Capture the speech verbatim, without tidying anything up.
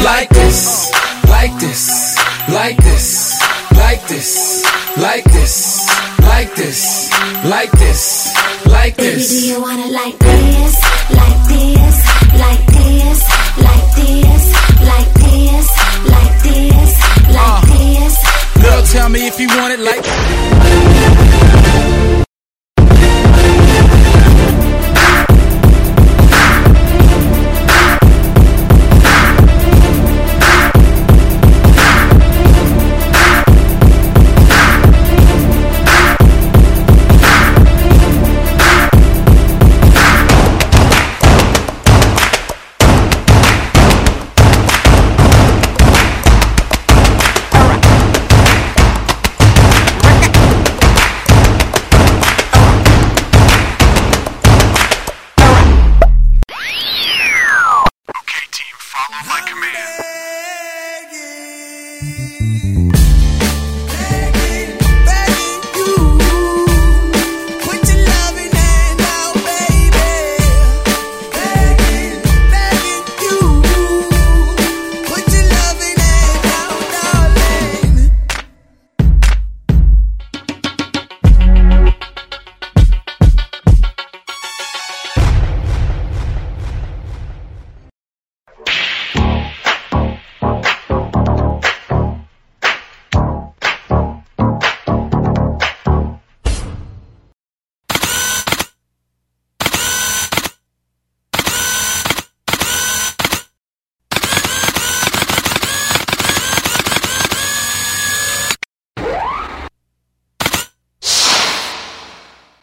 like this, like this, like this, like this, like this, like this, like this, like this. Baby, do you want it like this, like this, like this, like this, like this, like this, like this? Girl, tell me if you want it like Follow my command.